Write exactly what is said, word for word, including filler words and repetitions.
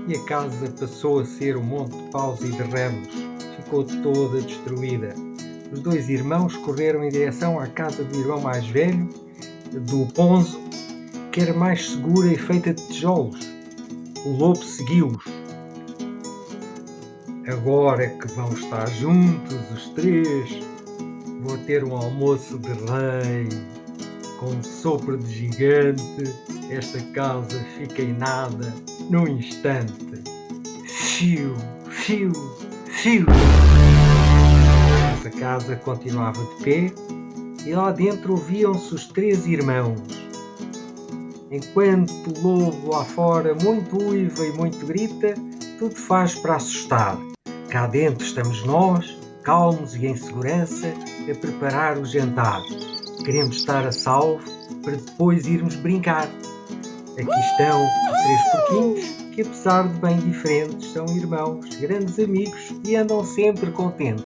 e a casa passou a ser um monte de paus e de ramos. Ficou toda destruída. Os dois irmãos correram em direção à casa do irmão mais velho, do Ponzo, que era mais segura e feita de tijolos. O lobo seguiu-os. Agora que vão estar juntos os três, vou ter um almoço de rei. Com um sopro de gigante, esta casa fica em nada num instante. Fiu, fiu, fiu. Essa casa continuava de pé e lá dentro ouviam-se os três irmãos. Enquanto o lobo lá fora muito uiva e muito grita, tudo faz para assustar. Cá dentro estamos nós, calmos e em segurança, a preparar o jantar. Queremos estar a salvo para depois irmos brincar. Aqui estão os três porquinhos que, apesar de bem diferentes, são irmãos, grandes amigos e andam sempre contentes.